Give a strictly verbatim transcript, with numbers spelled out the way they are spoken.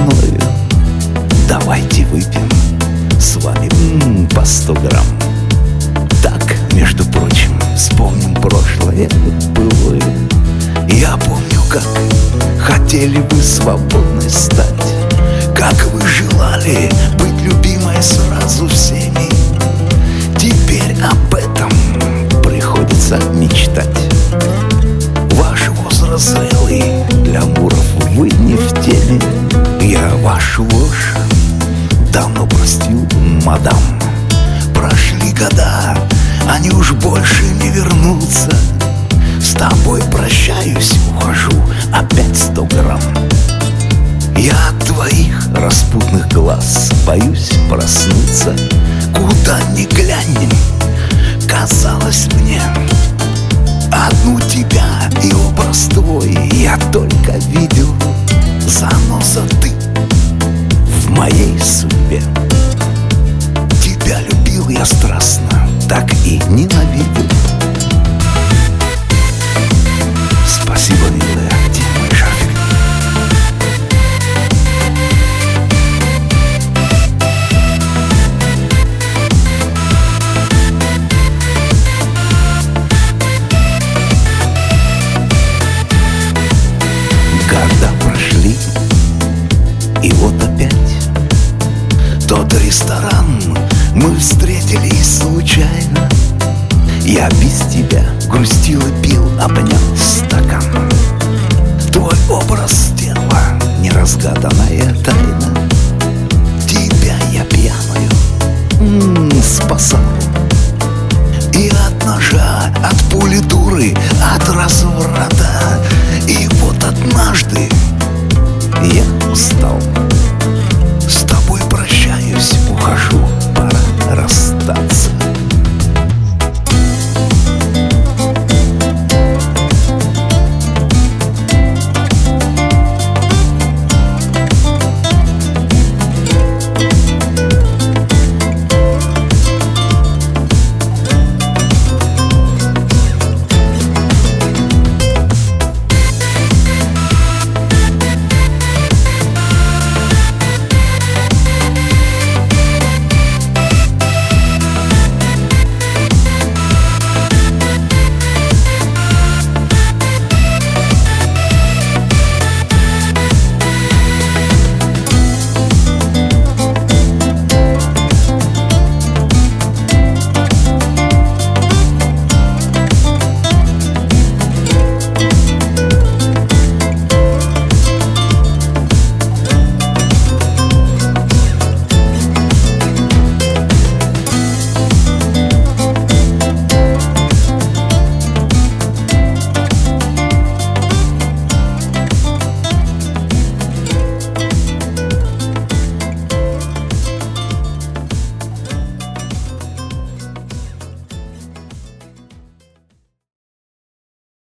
мною. Давайте выпьем с вами м, по сто грамм. Так, между прочим, вспомним прошлое былое. Я помню, как хотели вы свободной стать, как вы желали быть любимой сразу всеми. Теперь об этом приходится мечтать. Ваш возраст зрелый, для амуров вы не в теме. Я вашу ложь давно простил, мадам. Прошли года, они уж больше не вернутся. С тобой прощаюсь, ухожу, опять сто грамм. Я от твоих распутных глаз боюсь проснуться. Куда ни глянем, казалось мне, одну тебя и образ твой я только видел. Заноза ты в моей судьбе. Тебя любил я страстно, так и ненавидел. Спасибо, милая, где мой шарфик? Года прошли, и вот опять тот ресторан мы встретились случайно. Я без тебя грустил и пил, обнял стакан. Твой образ тела, неразгаданная тайна.